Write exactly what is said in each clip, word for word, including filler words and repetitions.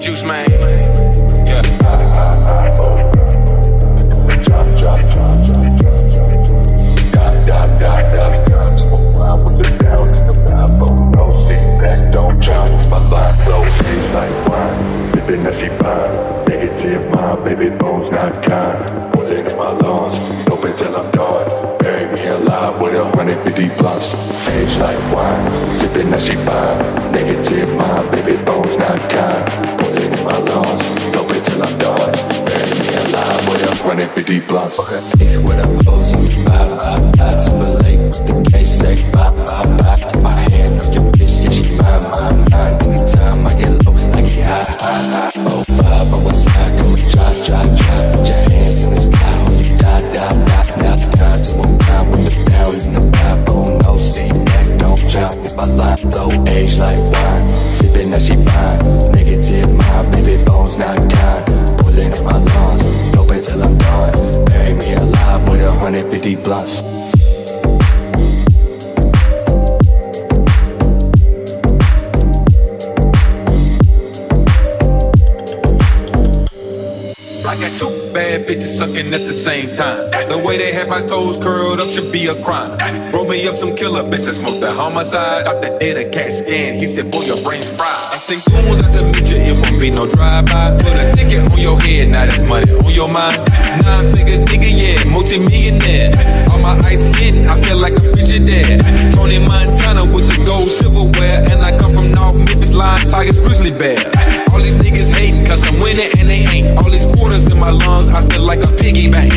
Juice Man. Yeah. Drop, drop, drop, drop, drop. Dot, dot, dot, dot. Time to around with the bells in the Bible. No seat back, don't drop. My line flow tastes like wine. Sipping that she fine. Negative mind, baby bones not kind. Pulling in my lungs, dope until I'm done. Bury me alive with a hundred fifty plus. Age like wine, sipping that she fine. Negative mind, baby bones not kind. Pulling in my lungs, dope until I'm done. Bury me alive with a hundred fifty plus. Okay. It's what I'm posing, bye bye bye. Timberlake with the K-Sec, bye bye bye. Get my hand on your bitch, yeah she mine, mine, mine. Anytime I get low, I get high, high, high. Oh five, on one side, come and drop, drop, drop. Put your hands in the sky when you die, die, die. Now it's time to unwind when the bells in the Bible. No seat back, don't drop. If my line flow, age like wine. Sipping that she fine. Negative mind, baby bones not kind. Pulling in my lungs, dope until I'm done. Bury me alive with a hundred fifty blunts. I got two bad bitches sucking at the same time. The way they have my toes curled up should be a crime. Roll me up some killer bitches, smoke the homicide. Doctor did a CAT scan, he said, boy, your brain's fried. I say, soon as I can meet you, it won't be no drive-by. Put a ticket on your head, now that's money on your mind. Nine-figure nigga, yeah, multi-millionaire. All my ice hidden, I feel like a Frigidaire. Tony Montana with the gold silverware. And I come from North Memphis, Lion, Tigers, Grizzly Bears. All these niggas hating, cause I'm winning and they ain't. All these quarters in my lungs, I feel like a piggy bank.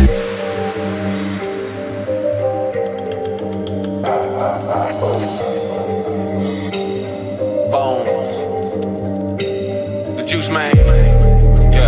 Bones. The Juice Man. Yeah.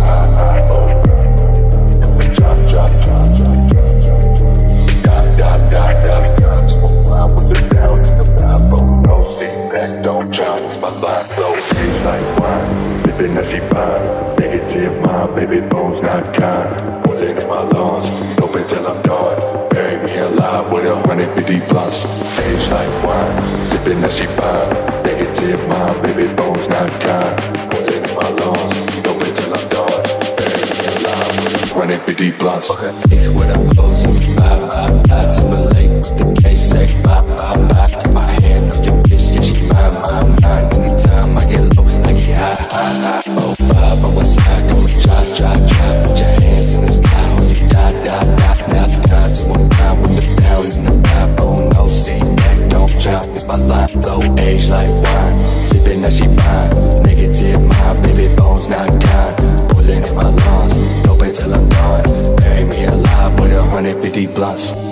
Drop, drop, drop, drop, drop, drop. Dot, dot, dot, dot. Time to around with the bells in the Bible. No seat back, don't drop. My line flow tastes like wine. Sipping that she fine. Negative mind, baby bones not kind. Pulling in my lungs, dope until I'm done. Bury me alive with a hundred fifty plus. Age like wine, sipping that she fine. Negative mind, baby bones not kind. Pulling in my lungs, dope until I'm done. Bury me alive with a hundred fifty plus. Okay. It's what I'm closing, bye bye bye. Timberlake with the K-Sec, bye bye bye. Get my hand on your bitch, yeah she mine, mine, mine. Anytime I get low, I get high, high, high. Oh five, on one side, come and drop, drop, drop. Put your hands in the sky when you die, die, die. Now it's time to unwind when the bells in the Bible. No seat back, don't drop. If my line flow, age like wine. Sipping that she fine. Negative mind, baby bones not kind. Pulling in my lungs, dope until I'm done. Bury me alive with a hundred fifty blunts.